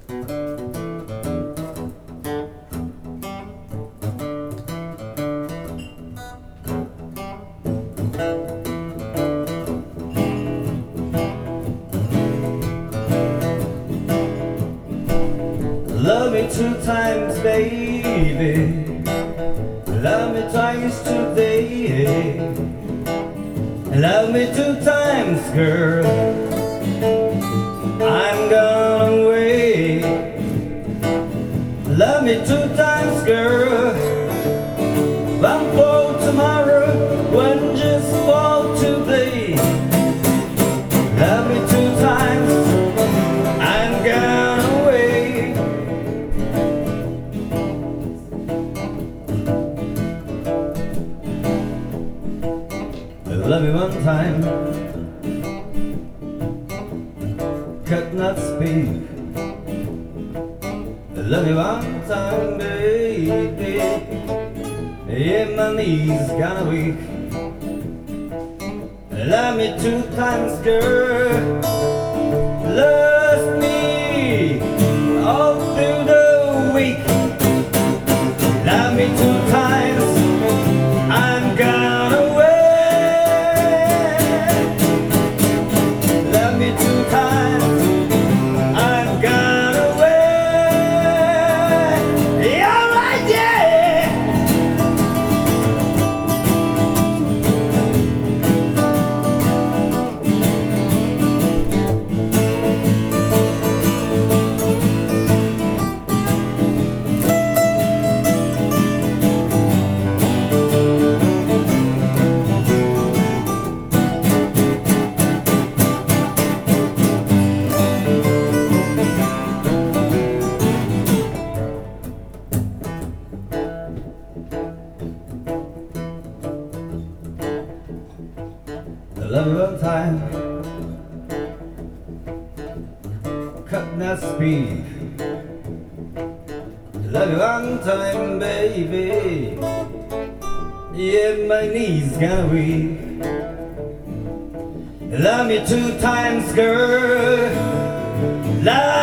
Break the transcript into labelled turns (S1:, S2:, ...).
S1: Love me 2 times, baby. Love me twice today. Love me 2 times, girl. I'm gone away. Love me 2 times, girl. One for tomorrow, one just for today. Love me 2 times, I'm gone away. Love me 1 time, could not speak. Love me 1 time, baby. Yeah, my knees kinda weak. Love me 2 times, girl. Love me all through the week. Love me 2 times, I'm gone away. Love me 2 times, I'm gone away. Yeah, right, yeah. Love me 1 time, could not speak. Love you 1 time, baby. Yeah, my knees kinda weak. Love me 2 times, girl. Love